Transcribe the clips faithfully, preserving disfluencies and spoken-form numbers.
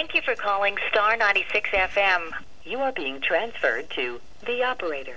Thank you for calling Star ninety-six F M. You are being transferred to the operator.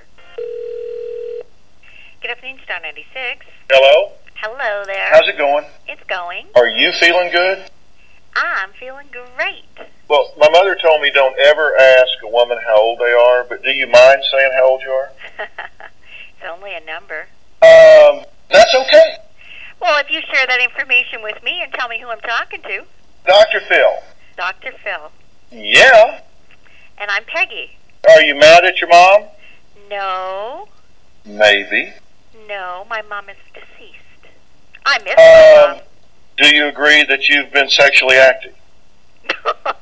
Good afternoon, Star ninety-six. Hello? Hello there. How's it going? It's going. Are you feeling good? I'm feeling great. Well, my mother told me don't ever ask a woman how old they are, but do you mind saying how old you are? It's only a number. Um, that's okay. Well, if you share that information with me and tell me who I'm talking to. Doctor Phil. Doctor Phil. Yeah? And I'm Peggy. Are you mad at your mom? No. Maybe. No, my mom is deceased. I miss my Um, do you agree that you've been sexually active? mom.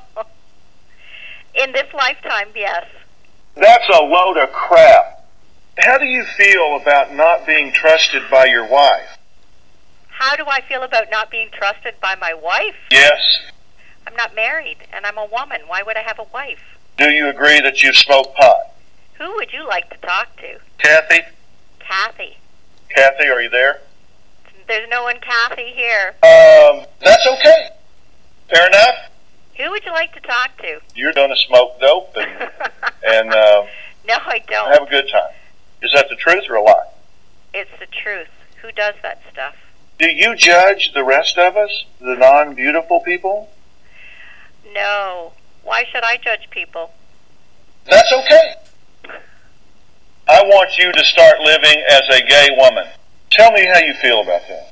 In this lifetime, yes. That's a load of crap. How do you feel about not being trusted by your wife? How do I feel about not being trusted by my wife? Yes. I'm not married, and I'm a woman. Why would I have a wife? Do you agree that you've smoked pot? Who would you like to talk to? Kathy? Kathy. Kathy, are you there? There's no one Kathy here. Um, that's okay. Fair enough. Who would you like to talk to? You're going to smoke dope and, and uh, No, I don't. have a good time. Is that the truth or a lie? It's the truth. Who does that stuff? Do you judge the rest of us, the non-beautiful people? No. Why should I judge people? That's okay. I want you to start living as a gay woman. Tell me how you feel about that.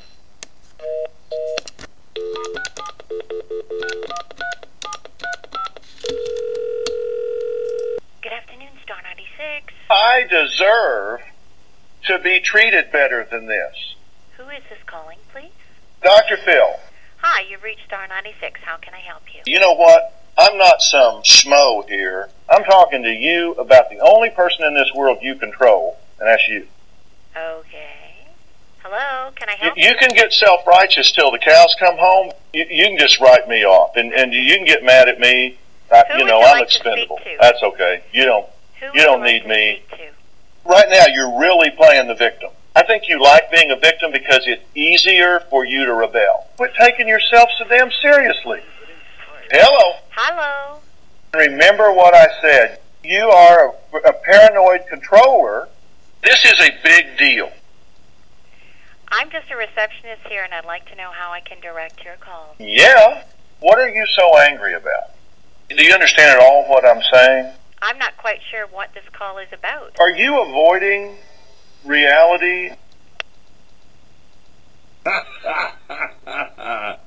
Good afternoon, Star ninety-six. I deserve to be treated better than this. Who is this calling, please? Doctor Phil, Hi, you've reached Star ninety-six. How can I help you? you know what? I'm not some schmo here. I'm talking to you about the only person in this world you control, and that's you. Okay. Hello, can I You, help you? you can get self-righteous till the cows come home. You, you can just write me off, and, and you can get mad at me. I, Who you would know, you I'm like to speak expendable. to? That's okay. You don't. Who would you don't like need to me. speak to? Right now, you're really playing the victim. I think you like being a victim because it's easier for you to rebel. Quit taking yourself so damn seriously. Hello. Hello. Remember what I said. You are a, a paranoid controller. This is a big deal. I'm just a receptionist here, and I'd like to know how I can direct your call. Yeah. What are you so angry about? Do you understand at all what I'm saying? I'm not quite sure what this call is about. Are you avoiding reality?